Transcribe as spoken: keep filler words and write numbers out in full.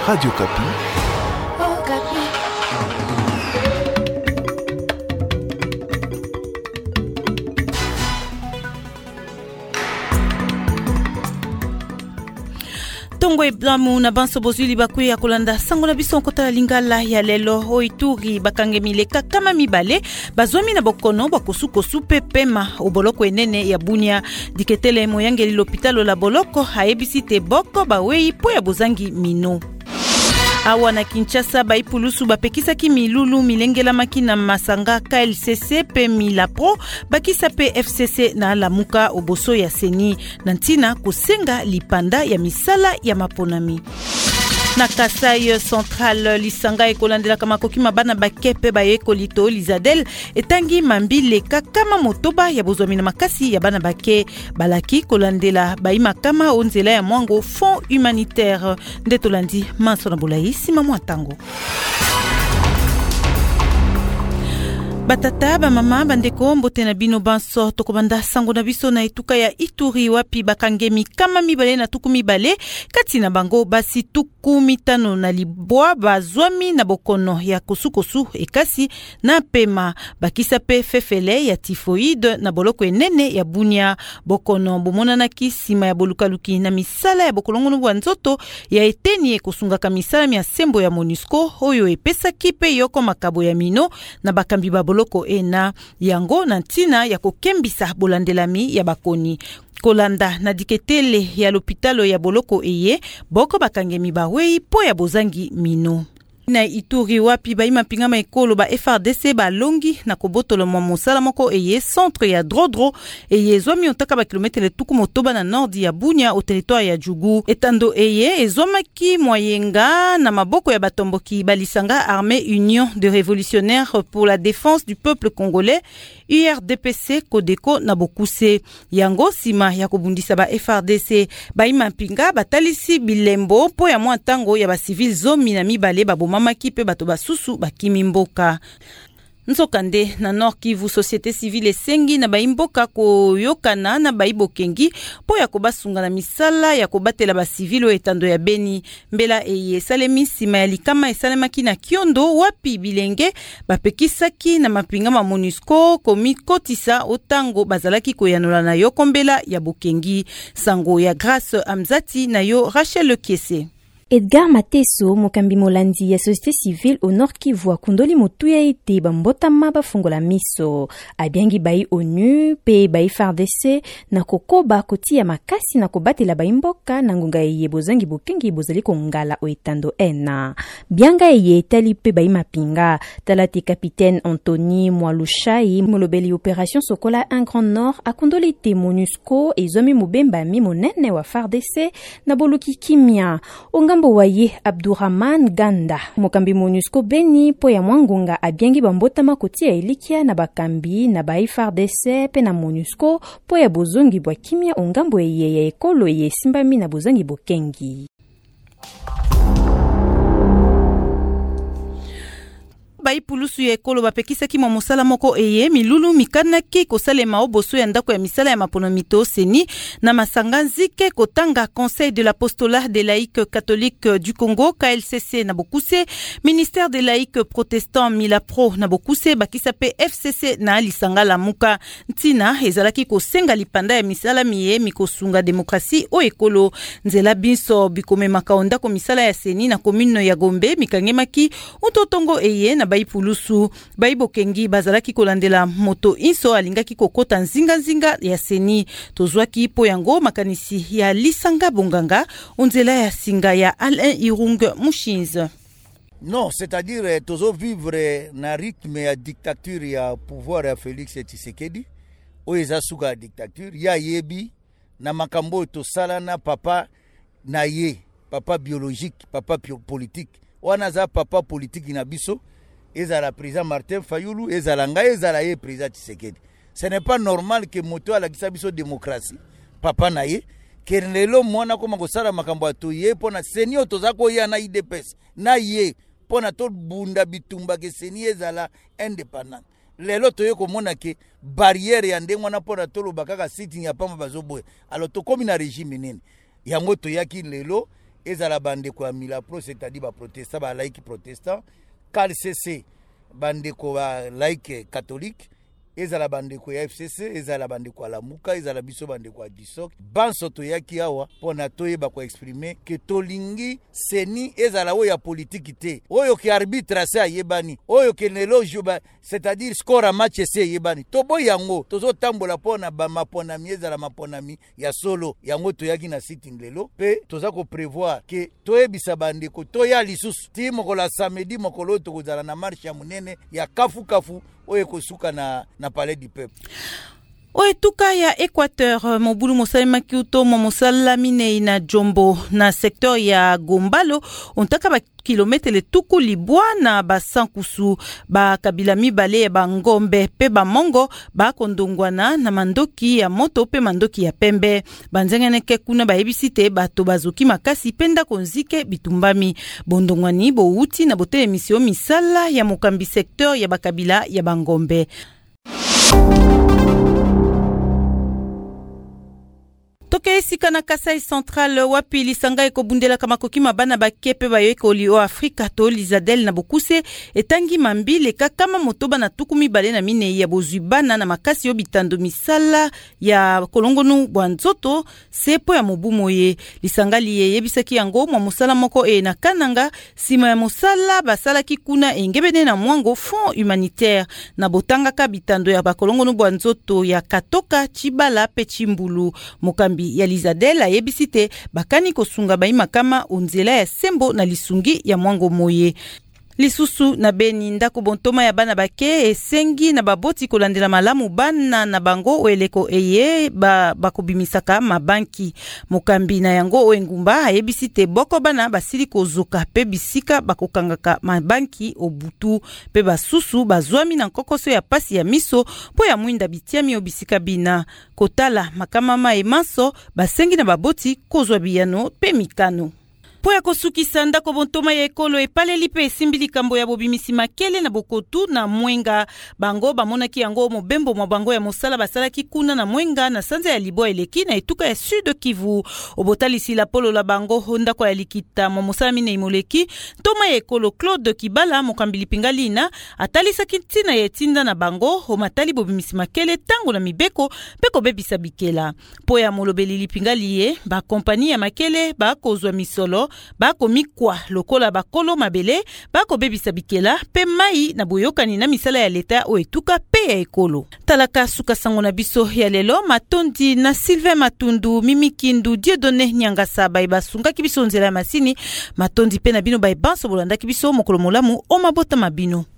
Radio Kapi. Oh, Kapi. Tongo eblamu na banso bozuli bakwe ya kolanda sango na biso nkota lingala ya lelo oituri bakange mileka kama mibale bazwami na bokono bakosu kosu pepema oboloko enene ya Bunia diketele moyangeli l'hôpital la boloko haebisi te boko bawei po ya bozangi mino. Awa na Kinshasa baipulusu bapekisaki milulu milengela makina masanga K L C C pe Milapro bakisa pe F C C na lamuka oboso ya seni nantina kusenga lipanda ya misala ya maponami. Na Kasai Central lisanga ekolandela kama kokima bana bakepe bayekoli to Lizadel etangi mambile kama motoba ya bozwami na makasi ya bana bake balaki kolandela baima kama onzela ya mwango fond humanitaire ndetolandi manso na bolaisi mamu atango. Batata ba mama bandeko mbote na bino banso tokobanda sango na biso na etuka ya Ituri wapi bakangemi kama mibale na tuku mibale kati na bango basi tuku mitano na libwa bazwami na bokono ya kosukosu ekasi na pema bakisa pe fefele ya typhoïde na boloko enene ya Bunia bokono bomona na kisima ya bolukaluki na misala ya bokolongono bwa nzoto ya eteni ekosungaka misala ya sembo ya MONUSCO oyo epesa kipe yoko makabo ya mino na bakambi ba boloko ena yango na ntina ya kokembisa bolandelami ya bakoni kolanda na diketele ya l'hôpital ya boloko eye boko bakangemi bawei po ya bozangi mino. Na Ituri wapi baima pingama ekolo ba F R D C ba longi na kobotolo mwa mosala moko eye centre ya Drodro eye zwami otaka ba kilometre tuku motoba na nordi ya Bunia au territoire ya Jugu etando eye ezomaki moyenga na maboko ya batomboki balisanga armée Union de révolutionnaires pour la défense du peuple congolais U R D P C Kodeko na Bokuse yango sima ya kobundisa ba F R D C baima pinga batalisi bilembo po ya mwa tango ya ba civil zomi na mibale babo mama kipe bato basusu bakimi mboka. Nzokande na Nord Kivu société civile esengi na baimboka koyokana na baibokengi po ya kobasunga na misala ya kobatela ba civilo etando ya Beni mbela eye salemi sima ya likama esalemaki na Kiondo wapi bilenge bapekisaki na mapinga ma MONUSCO komi kotisa otango bazalaki koyanola na yo kombela ya bokengi sango ya Grâce Amzati na yo Rachel Kiese. Edgar Mateso, mokambi molandi ya société civile au Nord Kivu akundoli motuya ete bambotama bafungola miso abiangi bai ONU pe bai F R D C na kokoba kotia makasi na kobatela baimboka na ngunga eye bozangi bokengi bozali kongala oetando ena bianga eye tali pe bai mapinga talati capitaine Anthony Mwalushai molobeli opération Sokola un Grand Nord akundoli te MONUSCO ezomi mobemba mi monene wa F R D C na boluki kimia ongambo waye Abdurrahman Ganda mokambi MONUSCO Beni po ya mwangunga abiangi bambotama kotia elikia na bakambi na ba F R D C pe na MONUSCO po ya bozongi bwa kimia ongambo eye ya ekolo ye simbami na bozangi bokengi. Baipulusu ya ekolo bapekisaki mwa mosala moko eye milulu mikanaki kosalema oboso ya ndako ya misala ya maponomito seni na masanga nzike kotanga Conseil de l'apostolat des laïcs catholiques du Congo K L C C na Bokuse ministère des laïcs protestants Milapro na Bokuse bakisa pe F C C na lisanga la muka ntina ezalaki kosenga lipanda ya misala miye mikosunga demokrasi o ekolo nzela binso bikome makaonda ko misala ya seni na commune ya Gombe mikangemaki utotongo eye na baipulusu baibokengi bazalaki kolandela moto inso alingaki kokota nzinga nzinga ya seni tozwaki po yango makanisi ya lisanga bonganga onzela ya singa ya Alain Irung Mushinze. Non, c'est-à-dire tozo vivre na rythme ya dictature ya pouvoir ya Félix Tshisekedi o ezasuka dictature ya yebi na makambo to salana papa na ye papa biologique papa politique wana za papa politique na biso ezala président Martin Fayulu ezala nga ezala ye président Tshisekedi. Ce n'est pas normal que moto ala kisabiso démocratie papa na ye kelelo mwana ko makosala makambo ato ye pona seni otozako ya na I D P S na ye pona to bunda bitumba ke seni ezala indépendant lelo toye komona ke barrière ya ndengwa na pona tolo bakaka sitting ya pamba bazoboye alors to komi na régime nene yango to yaki lelo ezala bandeko ya Milapro, c'est-à-dire ba protestant ba laïque protestant, K L C C bandeko ba laïque catholique, ezala bandeko ya F C C, ezala bandeko ya Lamuka, ezala biso bandeko ya Disok. Banso toyaki awa pona toyeba ko exprimer que tolingi seni ezala oyo ya politique te. Oyo ki arbitre se ayebani, oyo ke nelojo ba, c'est-à-dire score a match se ayebani. Tobo yango tozo tambola pona ba maponami ezala maponami ya solo. Yango toyaki na sitting lelo pe toza ko prévoir que toyebisa bandeko toya lisusu ti mokola samedi mokolo tokozala na marche ya munene ya kafu kafu oye kosuka na na palais du peuple. Oetuka ya Equateur mobulu mosali makiuto mo mosala minei na Jombo na secteur ya Gombalo ontaka ba kilometre tuku libwa na basankusu ba kabila mibale ya bangombe pe bamongo ba kondongwana na mandoki ya moto pe mandoki ya pembe banzengeneke kuna ba ebisite bato bazoki makasi penda konzike bitumbami bondongwani bo uti na bote emission misala ya mokambi secteur ya bakabila ya bangombe. Toke esika na Kasai Central wapi lisanga ekobundela kama kokima bana bakepe bayoke olio Afrika to Lizadel na bokuse etangi mambile kama motoba na tukumi bale na mine ya bozubana na makasi yo bitando misala ya kolongonu bwanzoto sepo ya mobumo ye lisanga liye yebisaki yango mwa musala moko e na kananga sima ya musala basala kikuna engebene na mwango fond humanitaire na botanga ka bitando ya bakolongonu bwanzoto ya Katoka Chibala pe Chimbulu mokambi ya Lizadela yebisite bakani kosunga baima kama onzela ya sembo na lisungi ya mwango moye. Lisusu na Beni ndako bontoma ya bana bake esengi na baboti kolandela malamu bana na bango oeleko eye ba bakobimisaka mabanki mokambi na yango oengumba ayebisite boko bana basili kozoka pe bisika bakokangaka mabanki obutu pe basusu bazwami na nkokoso ya pasi ya miso po ya mwinda bitiami obisika bina kotala makamama emanso basengi na baboti kozwa biyano pe mikano. Po ya kosukisa ndako bontoma ya ekolo epaleli pe esimbili kambo ya bobimisi makele na bokotu na mwenga bango bamonaki yango mobembo mwa bango ya mosala basalaki kuna na mwenga na sanza ya libo eleki na etuka ya Sud Kivu obotalisi la polo la bango ndako ya likita mwa mosala mine imoleki toma ya ekolo Claude Kibala mokambili pingalina atalisa kintina ya etinda na bango omatali bobimisi makele tango na mibeko peko bebisa bikela po ya molobeli lipingaliye ba kompani ya makele ba kozwa misolo bako mikwa lokola bakolo mabele bako bebisa bikela pe mai na boyokani na misala ya leta o etuka pe ya ekolo. Talaka suka sango na biso ya lelo matondi na Sylvain Matundu Mimikindu Dieudonné Nyangasa baiba sunga kibiso nzela masini matondi pe na bino baibanso bolanda kibiso mokolo molamu o mabota mabino.